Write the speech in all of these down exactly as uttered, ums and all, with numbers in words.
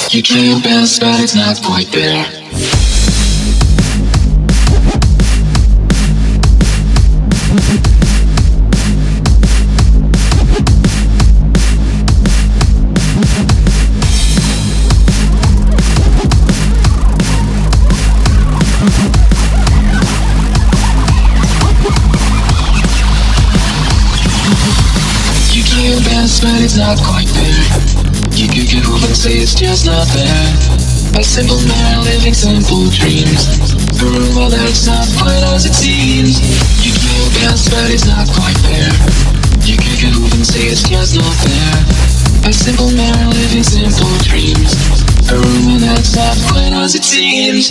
You try your best, but it's not quite there. You try your best, but it's not quite there. You could get over and say it's just not there. A simple man living simple dreams. A rumor that's not quite as it seems. You try your best, but it's not quite there. You could get over and say it's just not there. A simple man living simple dreams. A rumor that's not quite as it seems.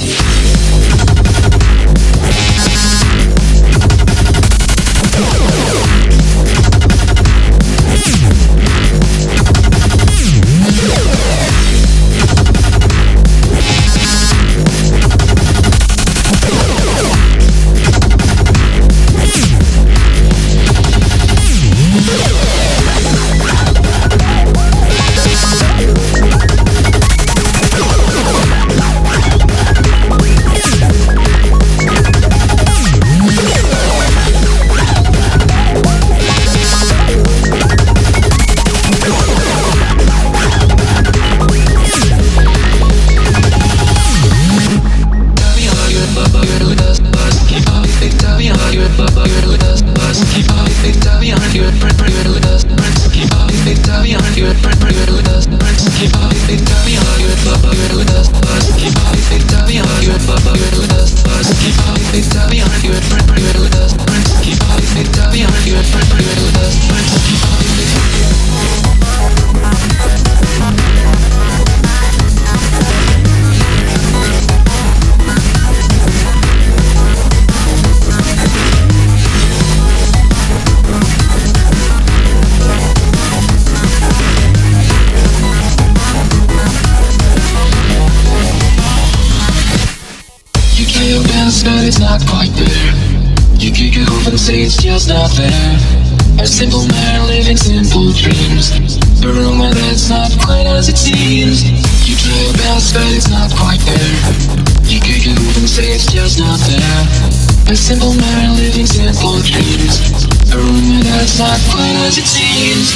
But it's not quite there. You kick it over and say it's just not there. A simple man living simple dreams. A rumor that's not quite as it seems. You try your best, but it's not quite there. You kick it over and say it's just not there. A simple man living simple dreams. A rumor that's not quite as it seems.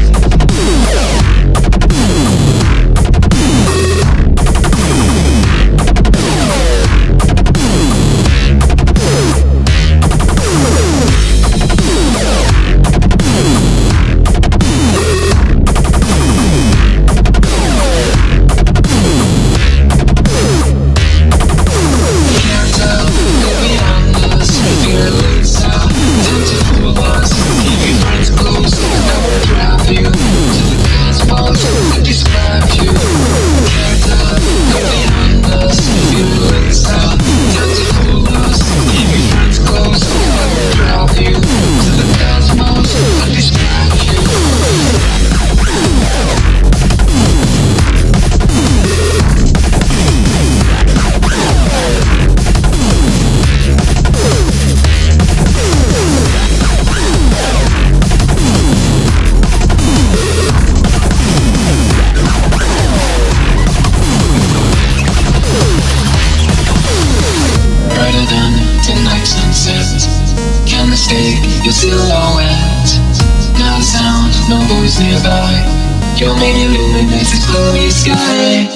Your silhouette, not a sound, no voice nearby. Your main illuminates the gloomy sky.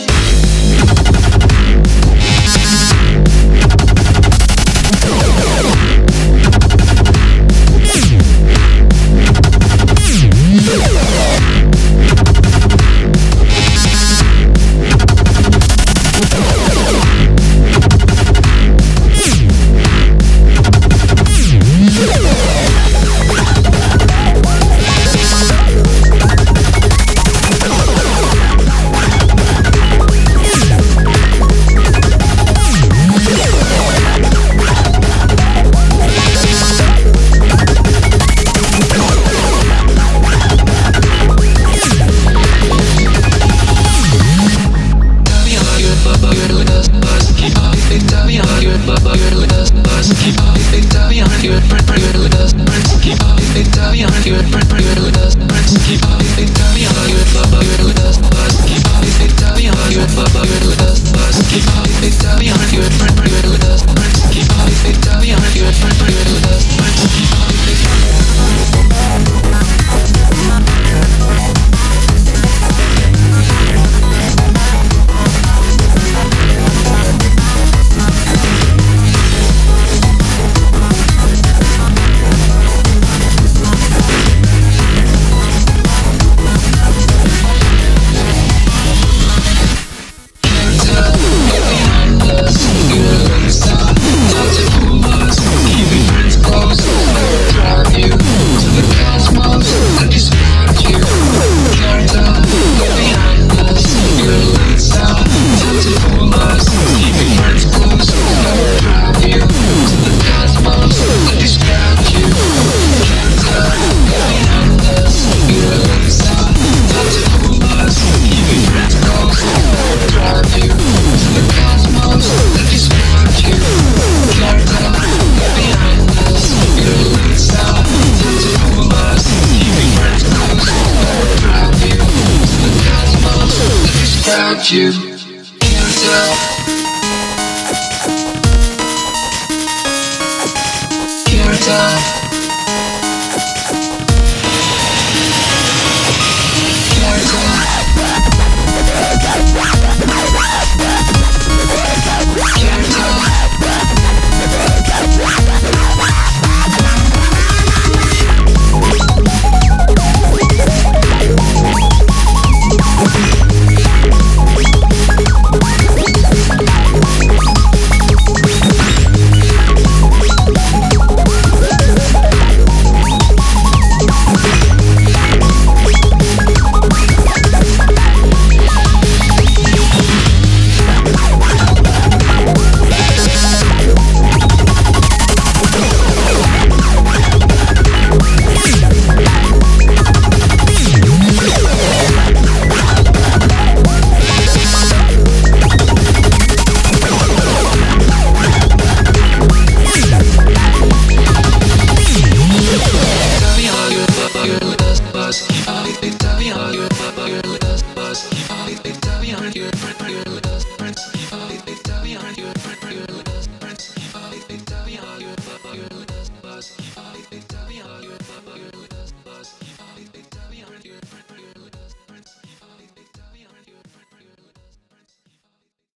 without you. Can't tell. Can't tell.